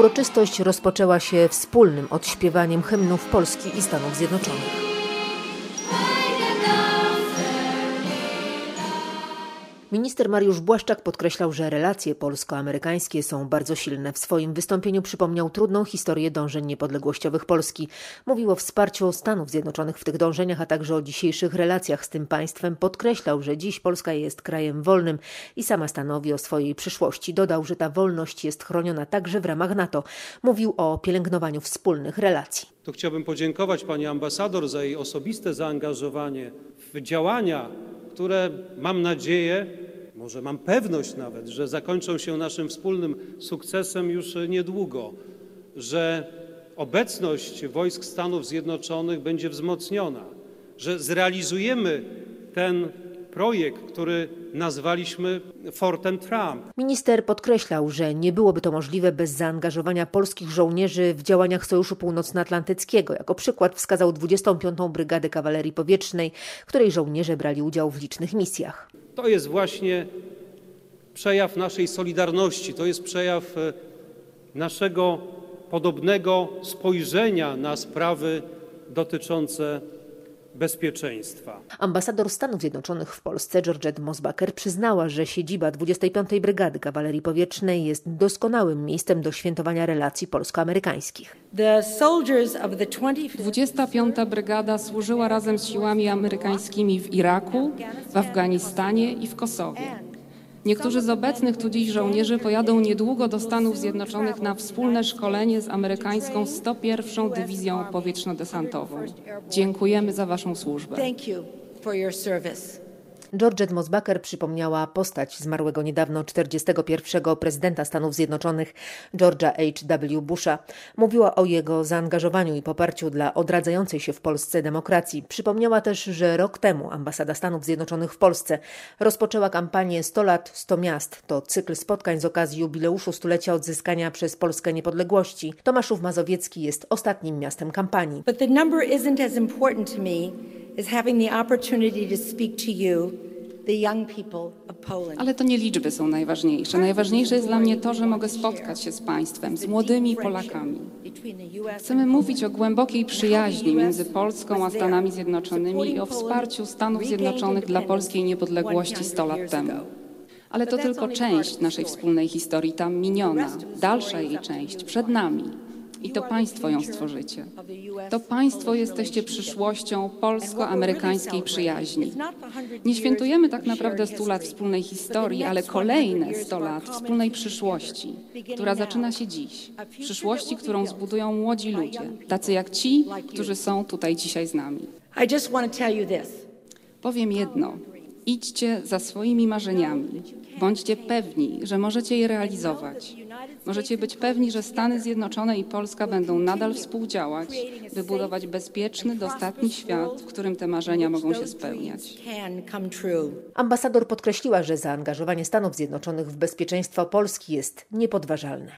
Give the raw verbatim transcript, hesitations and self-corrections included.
Uroczystość rozpoczęła się wspólnym odśpiewaniem hymnów Polski i Stanów Zjednoczonych. Minister Mariusz Błaszczak podkreślał, że relacje polsko-amerykańskie są bardzo silne. W swoim wystąpieniu przypomniał trudną historię dążeń niepodległościowych Polski. Mówił o wsparciu Stanów Zjednoczonych w tych dążeniach, a także o dzisiejszych relacjach z tym państwem. Podkreślał, że dziś Polska jest krajem wolnym i sama stanowi o swojej przyszłości. Dodał, że ta wolność jest chroniona także w ramach NATO. Mówił o pielęgnowaniu wspólnych relacji. Tu chciałbym podziękować pani ambasador za jej osobiste zaangażowanie w działania, które mam nadzieję, może mam pewność nawet, że zakończą się naszym wspólnym sukcesem już niedługo, że obecność wojsk Stanów Zjednoczonych będzie wzmocniona, że zrealizujemy ten projekt, który nazwaliśmy Fortem Trump. Minister podkreślał, że nie byłoby to możliwe bez zaangażowania polskich żołnierzy w działaniach Sojuszu Północnoatlantyckiego. Jako przykład wskazał dwudziestą piątą Brygadę Kawalerii Powietrznej, której żołnierze brali udział w licznych misjach. To jest właśnie przejaw naszej solidarności, to jest przejaw naszego podobnego spojrzenia na sprawy dotyczące bezpieczeństwa. Ambasador Stanów Zjednoczonych w Polsce Georgette Mosbacher przyznała, że siedziba dwudziestej piątej Brygady Kawalerii Powietrznej jest doskonałym miejscem do świętowania relacji polsko-amerykańskich. dwudziesta piąta Brygada służyła razem z siłami amerykańskimi w Iraku, w Afganistanie i w Kosowie. Niektórzy z obecnych tu dziś żołnierzy pojadą niedługo do Stanów Zjednoczonych na wspólne szkolenie z amerykańską sto pierwszą Dywizją Powietrzno-Desantową. Dziękujemy za waszą służbę. Georgette Mosbacher przypomniała postać zmarłego niedawno czterdziestego pierwszego prezydenta Stanów Zjednoczonych George'a H W Busha. Mówiła o jego zaangażowaniu i poparciu dla odradzającej się w Polsce demokracji. Przypomniała też, że rok temu ambasada Stanów Zjednoczonych w Polsce rozpoczęła kampanię sto lat, sto miast. To cykl spotkań z okazji jubileuszu stulecia odzyskania przez Polskę niepodległości. Tomaszów Mazowiecki jest ostatnim miastem kampanii. But the number isn't as important to me as having the opportunity to speak to you, the young people of Poland. Ale to nie liczby są najważniejsze. Najważniejsze jest dla mnie to, że mogę spotkać się z państwem, z młodymi Polakami. Chcemy mówić o głębokiej przyjaźni między Polską a Stanami Zjednoczonymi i o wsparciu Stanów Zjednoczonych dla polskiej niepodległości sto lat temu. Ale to tylko część naszej wspólnej historii, ta miniona, dalsza jej część, przed nami. I to państwo ją stworzycie. To państwo jesteście przyszłością polsko-amerykańskiej przyjaźni. Nie świętujemy tak naprawdę stu lat wspólnej historii, ale kolejne sto lat wspólnej przyszłości, która zaczyna się dziś. Przyszłości, którą zbudują młodzi ludzie, tacy jak ci, którzy są tutaj dzisiaj z nami. Powiem jedno. Idźcie za swoimi marzeniami. Bądźcie pewni, że możecie je realizować. Możecie być pewni, że Stany Zjednoczone i Polska będą nadal współdziałać, by budować bezpieczny, dostatni świat, w którym te marzenia mogą się spełniać. Ambasador podkreśliła, że zaangażowanie Stanów Zjednoczonych w bezpieczeństwo Polski jest niepodważalne.